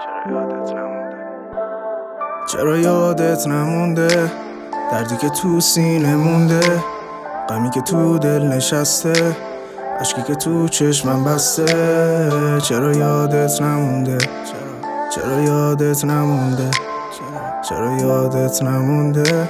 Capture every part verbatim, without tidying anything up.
چرا یادت نمونده، دردی که تو سینه مونده، غمی که تو دل نشسته، عشقی که تو چشمم بسته. چرا یادت نمونده، چرا یادت نمونده، چرا یادت نمونده.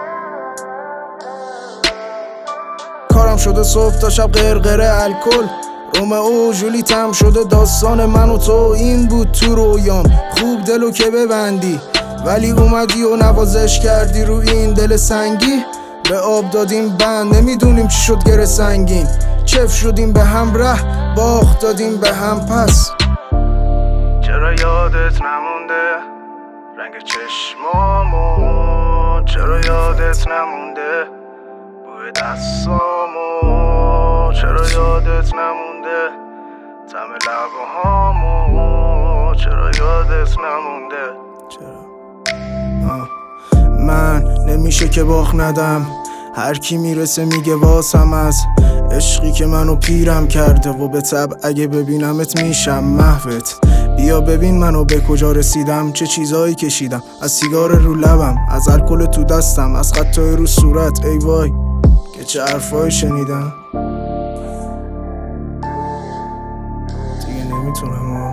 کارم شده صبح تا شب غرغره الکل، رومئو جولی تم شده داستان من و تو. این بود تو رویام خوب دلو که ببندی، ولی اومدی و نوازش کردی رو این دل سنگی. به آب دادیم بند، نمیدونیم چی شد گره سنگین. چف شدیم به هم ره، باخت دادیم به هم پس. چرا یادت نمونده رنگ چشمامو، چرا یادت نمونده بوی دستامو، چرا یادت نمونده طعم لبهامو، چرا یادت نمونده. چرا آه. من نمیشه که باخت ندم، هر کی میرسه میگه واسم از عشقی که منو پیرم کرده و به طبع اگه ببینمت میشم محوت. بیا ببین منو به کجا رسیدم، چه چیزایی کشیدم، از سیگار رو لبم، از الکل تو دستم، از خطای رو صورت. ای وای که چه حرفایی شنیدم. دیگه نمیتونم ها،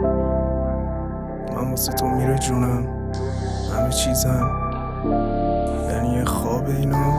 من واسه تو میره جونم، همه چیزم یعنی یه خواب اینا.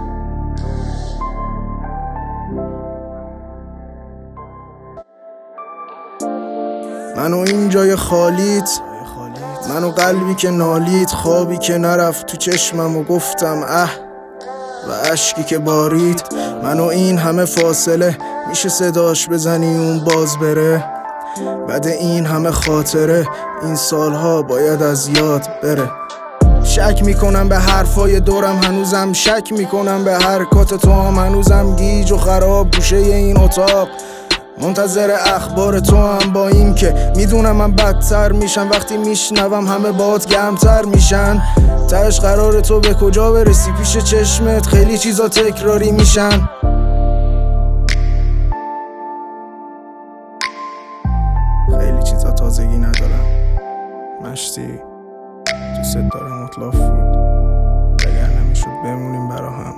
منو این جای خالیت، منو قلبی که نالید، خوابی که نرفت تو چشمم و گفتم اه، و اشکی که بارید. منو این همه فاصله، میشه صداش بزنی اون باز بره. بعد این همه خاطره، این سالها باید از یاد بره. شک میکنم به حرفای دورم هنوزم، شک میکنم به حرکات تو هم هنوزم. گیج و خراب گوشه این اتاق منتظر اخبار تو هم، با این که میدونم من بدتر میشم وقتی میشنوم همه باهات گرمتر میشن. تهش قرار تو به کجا برسی، پیش چشمت خیلی چیزا تکراری میشن. خیلی چیزا تازگی ندارم مشتی، دوست دارم اطلاف بود، اگر نمیشد بمونیم برا هم.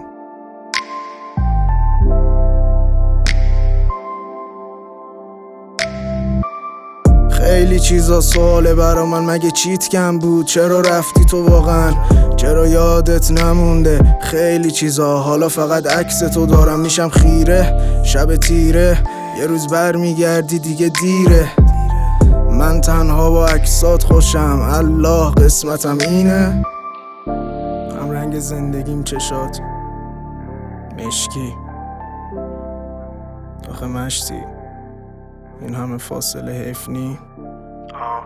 خیلی چیزا سواله برا من، مگه چیت کم بود؟ چرا رفتی تو واقعا؟ چرا یادت نمونده خیلی چیزا؟ حالا فقط عکس تو دارم میشم خیره، شب تیره یه روز بر میگردی دیگه دیره. من تنها با عکسات خوشم، الله قسمتم اینه. هم رنگ زندگیم چشات مشکی، آخه مشتی این همه فاصله حیف نی؟